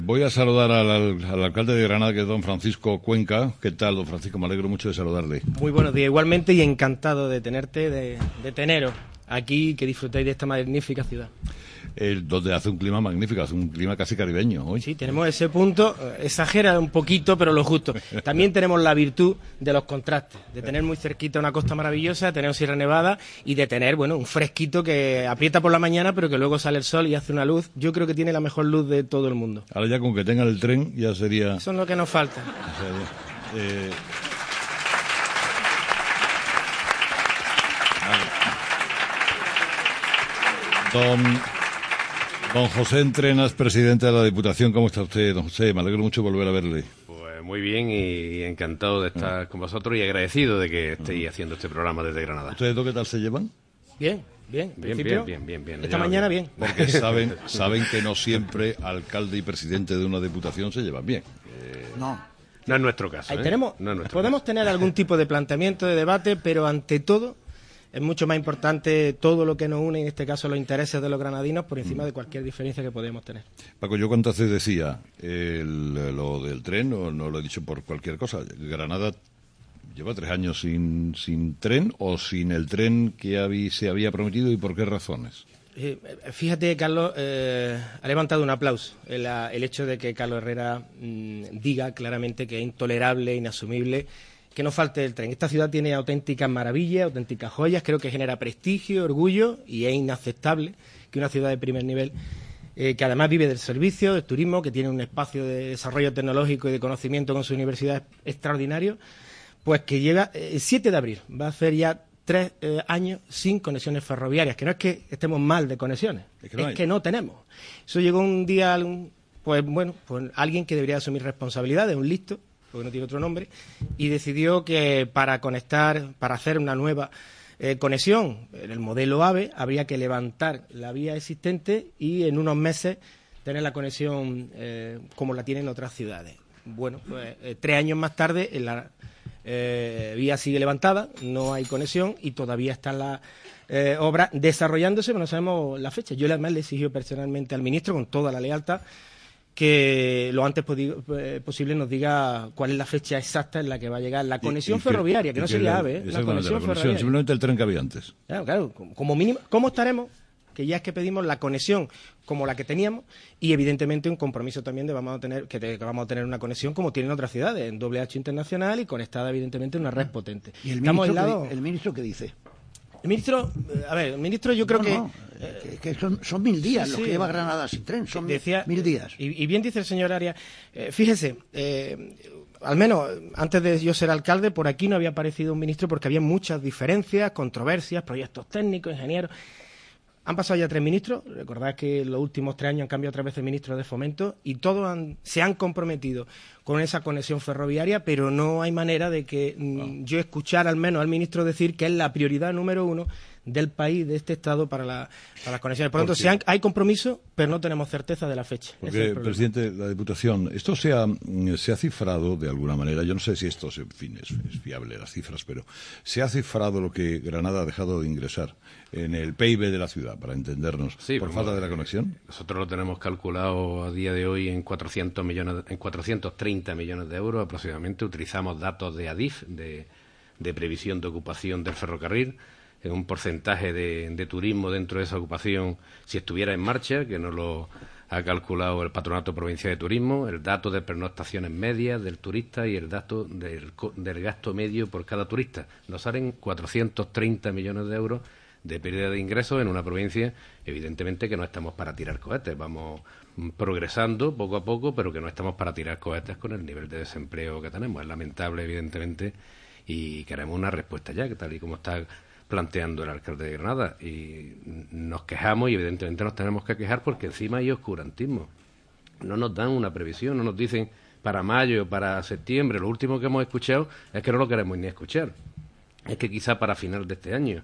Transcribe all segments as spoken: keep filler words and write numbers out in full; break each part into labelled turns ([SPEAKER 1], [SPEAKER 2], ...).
[SPEAKER 1] Voy a saludar al, al, al alcalde de Granada, que es don Francisco Cuenca. ¿Qué tal, don Francisco? Me alegro mucho de saludarle.
[SPEAKER 2] Muy buenos días, igualmente, y encantado de tenerte, de, de teneros aquí, que disfrutéis de esta magnífica ciudad.
[SPEAKER 1] El, donde hace un clima magnífico, hace un clima casi caribeño hoy.
[SPEAKER 2] Sí, tenemos ese punto, exagera un poquito, pero lo justo. También tenemos la virtud de los contrastes, de tener muy cerquita una costa maravillosa, de tener Sierra Nevada y de tener, bueno, un fresquito que aprieta por la mañana, pero que luego sale el sol y hace una luz. Yo creo que tiene la mejor luz de todo el mundo.
[SPEAKER 1] Ahora ya con que tengan el tren ya sería...
[SPEAKER 2] Eso es lo que nos falta.
[SPEAKER 1] O sea, eh... Don... Don José Entrenas, presidente de la Diputación, ¿cómo está usted, don José? Me alegro mucho volver a verle.
[SPEAKER 3] Pues muy bien y encantado de estar con vosotros y agradecido de que estéis haciendo este programa desde Granada.
[SPEAKER 1] ¿Ustedes dos qué tal se llevan?
[SPEAKER 2] Bien, bien,
[SPEAKER 3] bien, bien, bien, bien, bien.
[SPEAKER 2] Esta mañana bien. bien.
[SPEAKER 1] Porque saben, saben que no siempre alcalde y presidente de una diputación se llevan bien.
[SPEAKER 3] Eh, no. No es nuestro caso.
[SPEAKER 2] Ahí
[SPEAKER 3] ¿eh?
[SPEAKER 2] tenemos,
[SPEAKER 3] no es nuestro
[SPEAKER 2] podemos
[SPEAKER 3] caso.
[SPEAKER 2] tener algún tipo de planteamiento, de debate, pero ante todo... es mucho más importante todo lo que nos une, en este caso los intereses de los granadinos, por encima de cualquier diferencia que podemos tener.
[SPEAKER 1] Paco, yo cuántas veces decía el, lo del tren, no, no lo he dicho por cualquier cosa. Granada lleva tres años sin, sin tren o sin el tren que habí, se había prometido, ¿y por qué razones?
[SPEAKER 2] Eh, fíjate, Carlos, eh, ha levantado un aplauso el, el hecho de que Carlos Herrera mmm, diga claramente que es intolerable, inasumible que no falte el tren. Esta ciudad tiene auténticas maravillas, auténticas joyas, creo que genera prestigio, orgullo, y es inaceptable que una ciudad de primer nivel, eh, que además vive del servicio, del turismo, que tiene un espacio de desarrollo tecnológico y de conocimiento con su universidad extraordinario, pues que llega el siete de abril, va a hacer ya tres eh, años sin conexiones ferroviarias, que no es que estemos mal de conexiones, es que no, es que no tenemos. Eso llegó un día, pues bueno, pues alguien que debería asumir responsabilidades, un listo, porque no tiene otro nombre, y decidió que para conectar, para hacer una nueva eh, conexión en el modelo AVE, habría que levantar la vía existente y en unos meses tener la conexión eh, como la tienen otras ciudades. Bueno, pues eh, tres años más tarde la eh, vía sigue levantada, no hay conexión y todavía están las eh, obras desarrollándose, pero no sabemos la fecha. Yo además le exigió personalmente al ministro, con toda la lealtad, que lo antes posible nos diga cuál es la fecha exacta en la que va a llegar la conexión y, y ferroviaria, que, que no sería AVE, ¿eh? La conexión, la conexión
[SPEAKER 1] simplemente el tren que había antes.
[SPEAKER 2] Claro, claro, como mínimo, ¿cómo estaremos? Que ya es que pedimos la conexión como la que teníamos y evidentemente un compromiso también de vamos a tener que, te, que vamos a tener una conexión como tienen otras ciudades, en doble H internacional y conectada evidentemente en una red potente.
[SPEAKER 4] ¿Y el ministro, lado... que, el ministro qué dice?
[SPEAKER 2] El ministro, a ver, el ministro yo creo
[SPEAKER 4] no,
[SPEAKER 2] que...
[SPEAKER 4] No, eh, que, que son, son mil días sí, los que lleva Granada sin tren, son decía, mil días.
[SPEAKER 2] Y, y bien dice el señor Arias, eh, fíjese, eh, al menos antes de yo ser alcalde, por aquí no había aparecido un ministro porque había muchas diferencias, controversias, proyectos técnicos, ingenieros. Han pasado ya tres ministros, recordad que en los últimos tres años han cambiado tres veces el ministro de Fomento y todos han, se han comprometido con esa conexión ferroviaria, pero no hay manera de que no. yo escuchar al menos al ministro decir que es la prioridad número uno del país, de este Estado, para, la, para las conexiones. Por lo tanto, si hay compromiso, pero no tenemos certeza de la fecha.
[SPEAKER 1] Porque, presidente de la Diputación, esto se ha, se ha cifrado de alguna manera, yo no sé si esto en fin, es, es fiable, las cifras, pero se ha cifrado lo que Granada ha dejado de ingresar en el P I B de la ciudad, para entendernos,
[SPEAKER 3] sí,
[SPEAKER 1] por falta de la conexión.
[SPEAKER 3] Nosotros lo tenemos calculado a día de hoy en cuatrocientos millones, en cuatrocientos treinta millones de euros aproximadamente. Utilizamos datos de ADIF, de, de previsión de ocupación del ferrocarril, en un porcentaje de, de turismo dentro de esa ocupación si estuviera en marcha, que nos lo ha calculado el Patronato Provincial de Turismo, el dato de pernoctaciones medias del turista y el dato del, del gasto medio por cada turista. Nos salen cuatrocientos treinta millones de euros de pérdida de ingresos en una provincia, evidentemente que no estamos para tirar cohetes, vamos progresando poco a poco, pero que no estamos para tirar cohetes con el nivel de desempleo que tenemos. Es lamentable, evidentemente, y queremos una respuesta ya, que tal y como está planteando el alcalde de Granada, y nos quejamos y evidentemente nos tenemos que quejar porque encima hay oscurantismo. No nos dan una previsión, no nos dicen para mayo, para septiembre. Lo último que hemos escuchado es que no lo queremos ni escuchar. Es que quizá para final de este año,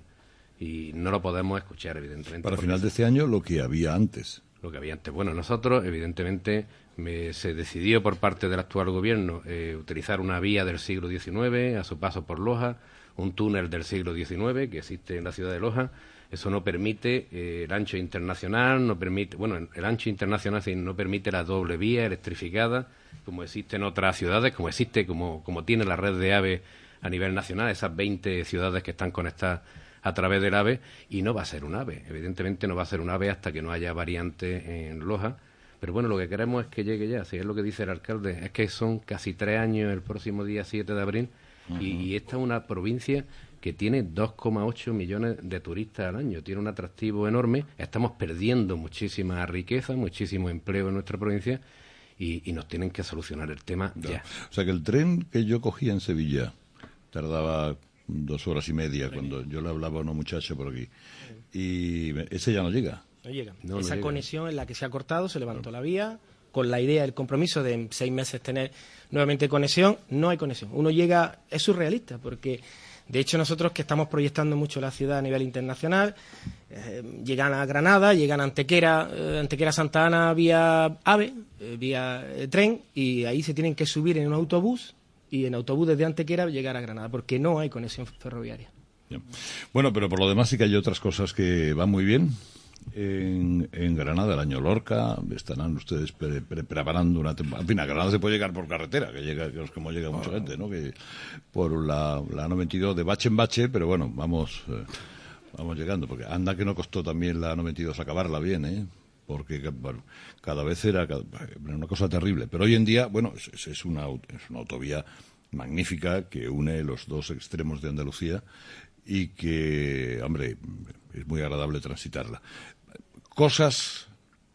[SPEAKER 3] y no lo podemos escuchar, evidentemente.
[SPEAKER 1] Para final de este año lo que había antes.
[SPEAKER 3] Lo que había antes. Bueno, nosotros, evidentemente, me, se decidió por parte del actual gobierno eh, utilizar una vía del siglo diecinueve a su paso por Loja, un túnel del siglo diecinueve que existe en la ciudad de Loja, Eso no permite eh, el ancho internacional, no permite, bueno, el ancho internacional no permite la doble vía electrificada, como existe en otras ciudades, como existe, como, como tiene la red de AVE a nivel nacional, esas veinte ciudades que están conectadas a través del AVE, y no va a ser un AVE. Evidentemente no va a ser un AVE hasta que no haya variante en Loja. Pero bueno, lo que queremos es que llegue ya, si es lo que dice el alcalde, es que son casi tres años el próximo día siete de abril, uh-huh. y, y esta es una provincia que tiene dos coma ocho millones de turistas al año, tiene un atractivo enorme, estamos perdiendo muchísima riqueza, muchísimo empleo en nuestra provincia, y, y nos tienen que solucionar el tema ya. ya.
[SPEAKER 1] O sea que el tren que yo cogía en Sevilla tardaba dos horas y media, cuando yo le hablaba a una muchacha por aquí, y ese ya no llega.
[SPEAKER 2] No llega.
[SPEAKER 3] No,
[SPEAKER 2] Esa
[SPEAKER 3] no llega.
[SPEAKER 2] conexión en la que se ha cortado, se levantó la vía, con la idea, el compromiso de en seis meses tener nuevamente conexión, no hay conexión. Uno llega, es surrealista, porque de hecho nosotros que estamos proyectando mucho la ciudad a nivel internacional, eh, llegan a Granada, llegan a Antequera, eh, Antequera Santa Ana vía AVE, eh, vía eh, tren, y ahí se tienen que subir en un autobús, y en autobús desde Antequera llegar a Granada, porque no hay conexión ferroviaria.
[SPEAKER 1] Bien. Bueno, pero por lo demás sí que hay otras cosas que van muy bien. En, en Granada, el año Lorca, estarán ustedes pre, pre, preparando una temporada. En fin, a Granada se puede llegar por carretera, que llega, que es como llega mucha gente, ¿no? Que por la, la noventa y dos de bache en bache, pero bueno, vamos eh, vamos llegando, porque anda que no costó también la noventa y dos acabarla bien, ¿eh? Porque bueno, cada vez era cada, una cosa terrible. Pero hoy en día, bueno, es, es, una, es una autovía magnífica que une los dos extremos de Andalucía y que, hombre, es muy agradable transitarla. Cosas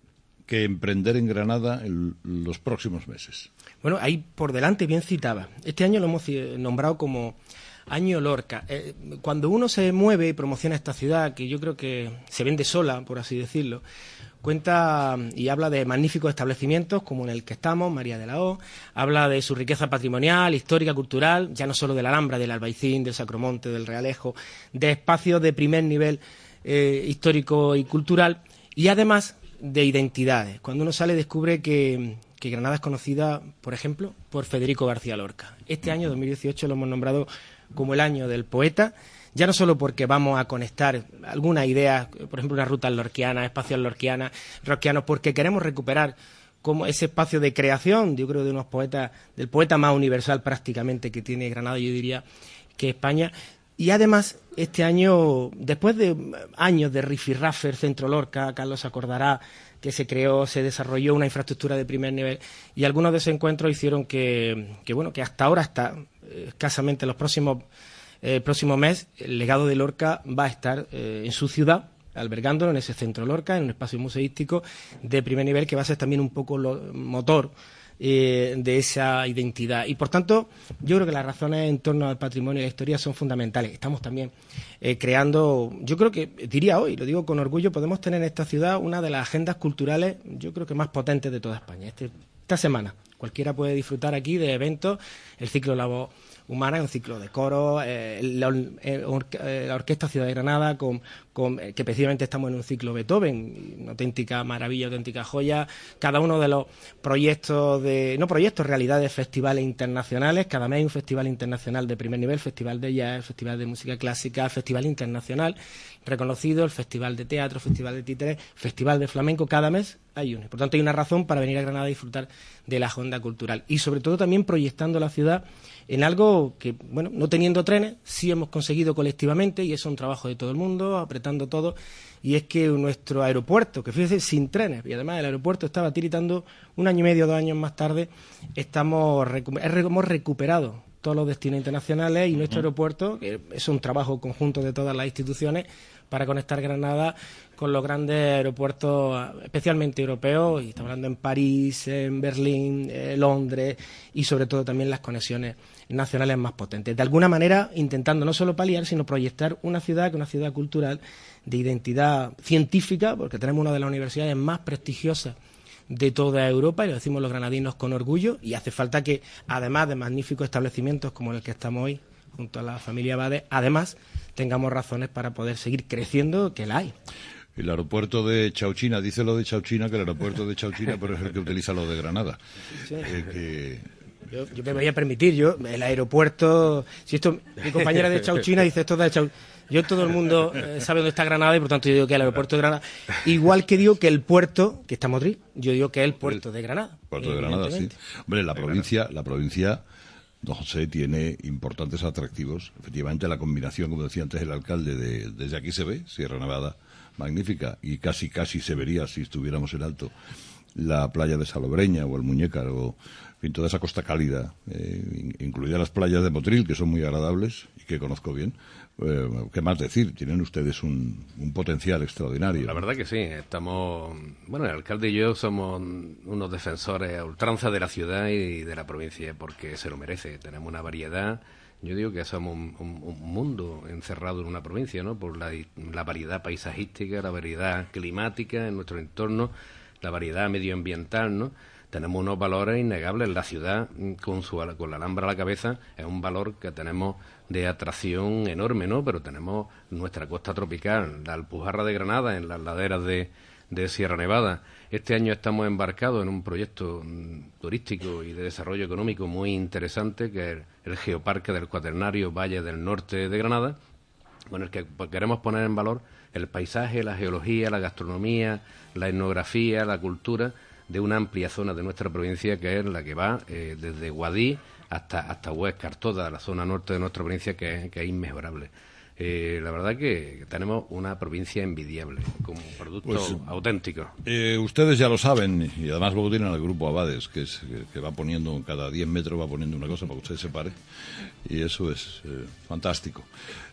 [SPEAKER 1] que emprender en Granada en los próximos meses.
[SPEAKER 2] Bueno, ahí por delante bien citaba. Este año lo hemos nombrado como Año Lorca. Eh, cuando uno se mueve y promociona esta ciudad, que yo creo que se vende sola, por así decirlo, cuenta y habla de magníficos establecimientos como en el que estamos, María de la O, habla de su riqueza patrimonial, histórica, cultural, ya no solo de la Alhambra, del Albaicín, del Sacromonte, del Realejo, de espacios de primer nivel eh, histórico y cultural, y además de identidades. Cuando uno sale descubre que, que Granada es conocida, por ejemplo, por Federico García Lorca. Este año, dos mil dieciocho, lo hemos nombrado como el año del poeta, ya no solo porque vamos a conectar algunas ideas, por ejemplo, unas rutas lorquianas, espacios lorquianas, lorquianos, porque queremos recuperar como ese espacio de creación, yo creo, de unos poetas, del poeta más universal prácticamente que tiene Granada, yo diría que España. Y además, este año, después de años de rifirrafe, el Centro Lorca, Carlos se acordará que se creó, se desarrolló una infraestructura de primer nivel, y algunos de esos encuentros hicieron que, que bueno, que hasta ahora, hasta eh, escasamente los próximos el próximo mes, el legado de Lorca va a estar eh, en su ciudad, albergándolo en ese Centro Lorca, en un espacio museístico de primer nivel que va a ser también un poco lo, motor eh, de esa identidad. Y, por tanto, yo creo que las razones en torno al patrimonio y la historia son fundamentales. Estamos también eh, creando, yo creo que, diría hoy, lo digo con orgullo, podemos tener en esta ciudad una de las agendas culturales, yo creo que más potentes de toda España. Este, esta semana cualquiera puede disfrutar aquí de eventos, el ciclo La Voz Humana, un ciclo de coro, eh, la, eh, or, eh, la Orquesta Ciudad de Granada, con, con, eh, que precisamente estamos en un ciclo Beethoven, una auténtica maravilla, auténtica joya. Cada uno de los proyectos, de no proyectos, realidades, festivales internacionales. Cada mes hay un festival internacional de primer nivel, festival de jazz, festival de música clásica, festival internacional reconocido, el festival de teatro, festival de títeres, festival de flamenco. Cada mes hay uno. Por tanto, hay una razón para venir a Granada a disfrutar de la agenda cultural. Y sobre todo también proyectando la ciudad en algo que, bueno, no teniendo trenes, sí hemos conseguido colectivamente, y eso es un trabajo de todo el mundo, apretando todo, y es que nuestro aeropuerto, que fíjese, sin trenes, y además el aeropuerto estaba tiritando un año y medio, dos años más tarde, estamos hemos recuperado todos los destinos internacionales, y nuestro uh-huh. aeropuerto, que es un trabajo conjunto de todas las instituciones, para conectar Granada con los grandes aeropuertos, especialmente europeos, y estamos hablando en París, en Berlín, en Londres, y sobre todo también las conexiones nacionales más potentes. De alguna manera, intentando no solo paliar, sino proyectar una ciudad que es una ciudad cultural de identidad científica, porque tenemos una de las universidades más prestigiosas de toda Europa, y lo decimos los granadinos con orgullo, y hace falta que, además de magníficos establecimientos como el que estamos hoy, junto a la familia Bade, además tengamos razones para poder seguir creciendo, que la hay.
[SPEAKER 1] El aeropuerto de Chauchina, dice lo de Chauchina, que el aeropuerto de Chauchina, pero es el que utiliza lo de Granada. Sí. Eh, que
[SPEAKER 2] Yo, yo me voy a permitir, yo, el aeropuerto, si esto, mi compañera de Chauchina dice esto de Chauchina, yo todo el mundo eh, sabe dónde está Granada y por tanto yo digo que el aeropuerto de Granada, igual que digo que el puerto, que está en Madrid, yo digo que es el puerto de Granada.
[SPEAKER 1] Puerto de Granada, sí. Hombre, la provincia, la provincia, don José, tiene importantes atractivos. Efectivamente, la combinación, como decía antes el alcalde, de, desde aquí se ve, Sierra Nevada, magnífica, y casi, casi se vería si estuviéramos en alto, la playa de Salobreña o el Muñécar o en fin, toda esa costa cálida, eh, incluidas las playas de Motril, que son muy agradables y que conozco bien. Eh, ¿Qué más decir? Tienen ustedes un, un potencial extraordinario.
[SPEAKER 3] La verdad que sí. Estamos, bueno, el alcalde y yo somos unos defensores a ultranza de la ciudad y de la provincia porque se lo merece. Tenemos una variedad. Yo digo que somos un, un, un mundo encerrado en una provincia, ¿no? Por la, la variedad paisajística, la variedad climática en nuestro entorno, la variedad medioambiental, ¿no? Tenemos unos valores innegables. La ciudad, con su con la Alhambra a la cabeza, es un valor que tenemos de atracción enorme, ¿no? Pero tenemos nuestra costa tropical, la Alpujarra de Granada, en las laderas de, de Sierra Nevada. Este año estamos embarcados en un proyecto turístico y de desarrollo económico muy interesante, que es el Geoparque del Cuaternario Valle del Norte de Granada, con el que queremos poner en valor el paisaje, la geología, la gastronomía, la etnografía, la cultura de una amplia zona de nuestra provincia, que es la que va eh, desde Guadí hasta hasta Huéscar, toda la zona norte de nuestra provincia, que es, que es inmejorable. Eh, la verdad que tenemos una provincia envidiable, como producto pues, auténtico.
[SPEAKER 1] Eh, ustedes ya lo saben, y además luego tienen al grupo Abades, que es que, que va poniendo, cada diez metros va poniendo una cosa para que usted se pare, y eso es eh, fantástico.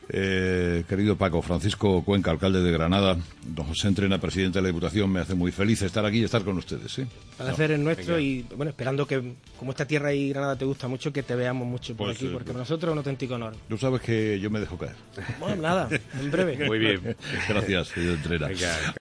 [SPEAKER 1] Eh, querido Paco, Francisco Cuenca, alcalde de Granada, don José Entrena, presidente de la Diputación, me hace muy feliz estar aquí y estar con ustedes. ¿Sí?
[SPEAKER 2] El placer es nuestro. Venga. Y bueno, esperando que, como esta tierra y Granada te gusta mucho, que te veamos mucho por pues, aquí, porque para nosotros es un auténtico honor.
[SPEAKER 1] Tú sabes que yo me dejo caer.
[SPEAKER 2] Bueno, nada, en breve.
[SPEAKER 3] Muy bien.
[SPEAKER 1] Gracias, señor Entrena. Venga.